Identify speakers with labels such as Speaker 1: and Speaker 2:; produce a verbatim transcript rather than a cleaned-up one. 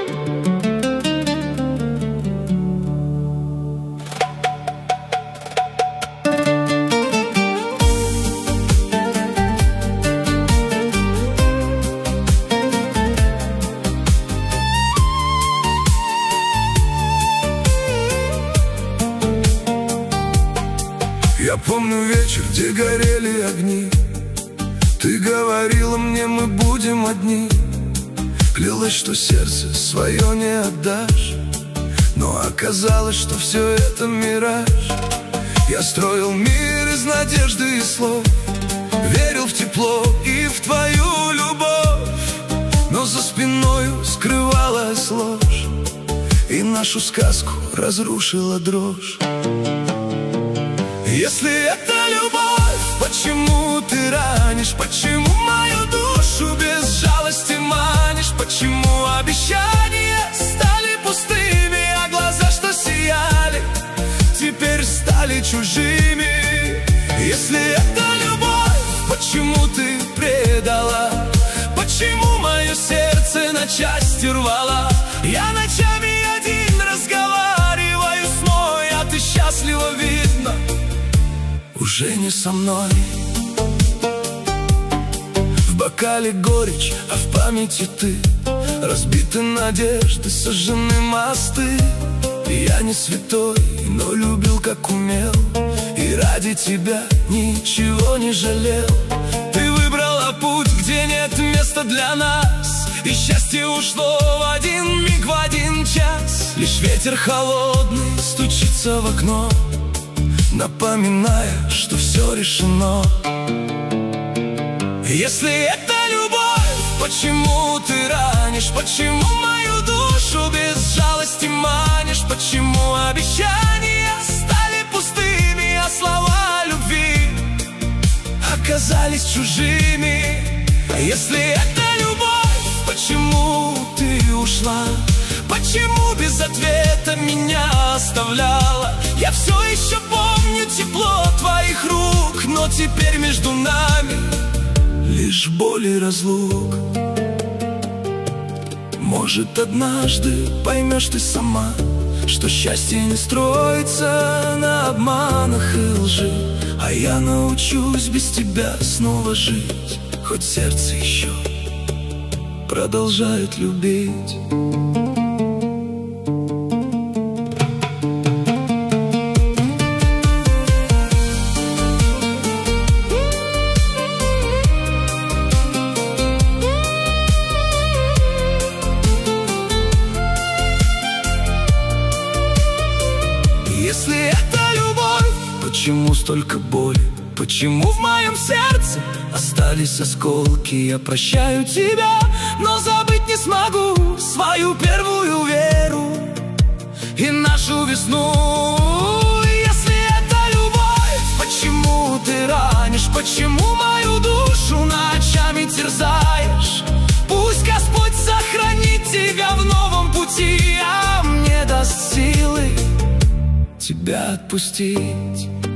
Speaker 1: Я помню вечер, где горели огни. Ты говорила мне, мы будем одни. Клялась, что сердце свое не отдашь, но оказалось, что все это мираж. Я строил мир из надежды и слов, верил в тепло и в твою любовь, но за спиною скрывалась ложь, и нашу сказку разрушила дрожь. Если это любовь, почему ты ранишь? Почему мою душу без жалости манишь? Почему обещания стали пустыми, а глаза, что сияли, теперь стали чужими? Если это любовь, почему ты предала? Почему мое сердце на части рвала? Я ночами один разговариваю с мной, а ты счастлива, видно, уже не со мной. В бокале горечь, а в памяти ты. Разбиты надежды, сожжены мосты. Я не святой, но любил, как умел, и ради тебя ничего не жалел. Ты выбрала путь, где нет места для нас, и счастье ушло в один миг, в один час. Лишь ветер холодный стучится в окно, напоминая, что все решено. Если это любовь, почему ты ранишь? Почему мою душу без жалости манишь? Почему обещания стали пустыми, а слова любви оказались чужими? Если это любовь, почему ты ушла? Почему без ответа меня оставляла? Я все еще помню тепло твоих рук, но теперь между нами лишь боль и разлук. Может, однажды поймешь ты сама, что счастье не строится на обманах и лжи, а я научусь без тебя снова жить, хоть сердце еще продолжает любить. Если это любовь, почему столько боли? Почему в моем сердце остались осколки? Я прощаю тебя, но забыть не смогу свою первую веру и нашу весну. Если это любовь, почему ты ранишь? Почему мою душу ночами терзаешь? Пусть Господь сохранит тебя в новом пути, а мне даст силы тебя отпустить.